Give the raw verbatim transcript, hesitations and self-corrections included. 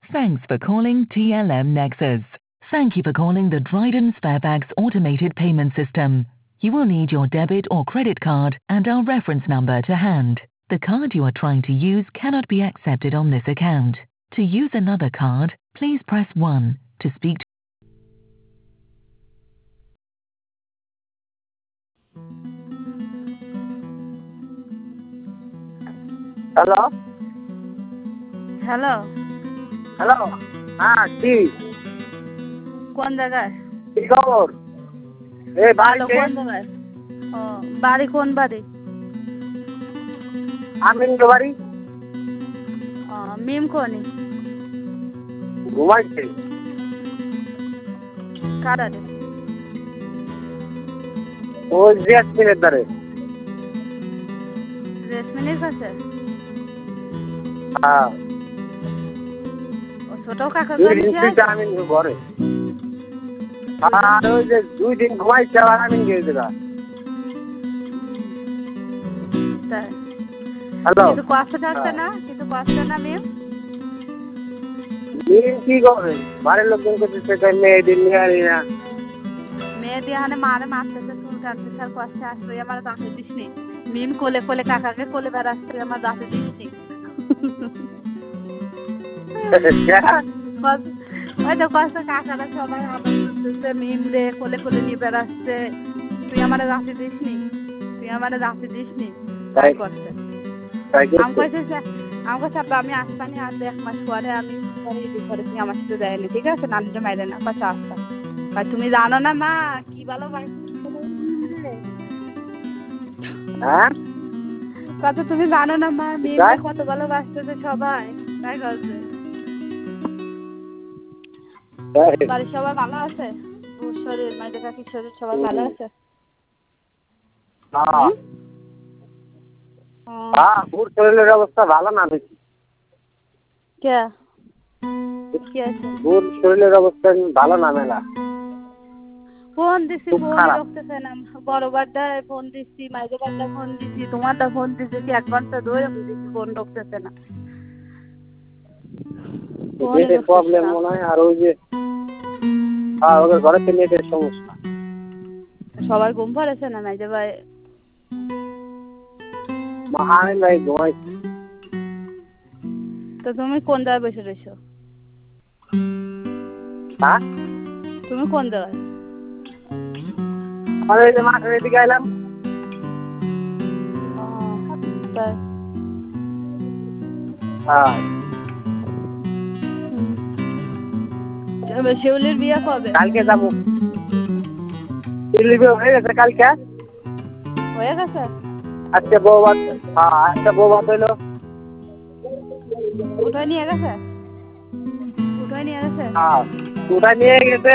Thanks for calling T L M Nexus. Thank you for calling the Dryden Sparebags automated payment system. You will need your debit or credit card and our reference number to hand. The card you are trying to use cannot be accepted on this account. To use another card, please press one. To speak to hello hello hello হ্যাঁ কি কোন জায়গায়? কি খবর? এই ভালো। বাড়িতে কোন জায়গায়? ও বাড়ি কোন বাড়ি? আমিন বাড়ি ও মিম কোনি ঘুমাইছে কারারে ওই জেসমিনের দ্বারে রেশমিনের কাছে? হ্যাঁ ও ছোট কাকার দুই বাড়ি দিন কি তুই আছে? আমিন ঘরে আর ওই যে দুই দিন ঘুমাইছে আর আমিন গিয়েছে গা তাই হ্যালো কিছু কষ্ট থাকছে না? কিছু কষ্ট না মিম? মিম কি করবে বাড়ির লোকজন করতেছে তাই মেয়েদের নিয়ে আনি না মেয়ে দিয়ে হানে মারে মারতেছে চুল কাটতেছে আর কষ্টে আসবে আমার দাঁতে দিস নি মিম কোলে কোলে কাকাকে কোলে বেড়াচ্ছে আমার দাঁতে দিস নি ওই তো কষ্ট কাকারা সবাই আমার করতেছে মিম রে কোলে কোলে নিয়ে বেড়াচ্ছে তুই আমার দাঁতে দিস নি তুই আমার দাঁতে দিস নি তাই করছে আমি কইছে আমি কইছে আব্বা আমি আসতানি আর এক মাস পরে আমি পরে ঈদ করে তুই আমার সাথে যাইনি ঠিক আছে নানিটা মাইরে না পাশে আসতাম আর তুমি জানো না মা কি ভালো হ্যাঁ কত তুমি জানো না মা মেয়ে কত ভালোবাসতেছে সবাই তাই করছে বাড়ির সবাই ভালো আছে ওর শরীর মায়ের কাকির শরীর সবাই ভালো আছে হ্যাঁ হ্যাঁ ওর শরীরের অবস্থা ভালো না বেশি কে কি আছে ওর শরীরের অবস্থা ভালো না মেলা ফোন দিছি ফোন রাখতেছে না বড় বারটায় ফোন দিছি মাইজো বারটা ফোন দিছি তোমারটা ফোন দিছি কি এক ঘন্টা ধরে দিছি ফোন রাখতেছে না নেটের প্রবলেম মনে হয় আর ওই যে হ্যাঁ ওদের ঘরে তো নেটের সমস্যা সবাই ঘুম পড়েছে না মাইজো ভাই মহান ভাই ঘুমাইছে তো তুমি কোন জায়গায় বসে রয়েছো হ্যাঁ তুমি কোন জায়গায় আরে এই যে মাঠের এদিকে এলাম তাই হ্যাঁ শিউলির বিয়ে কবে কালকে যাবো শিউলির বিয়ে হয়ে গেছে কালকে হয়ে গেছে আজকে বউ ভাত হ্যাঁ আজকে বউ ভাত হইলো উঠাই নিয়ে গেছে উঠাই নিয়ে গেছে হ্যাঁ উঠাই নিয়ে গেছে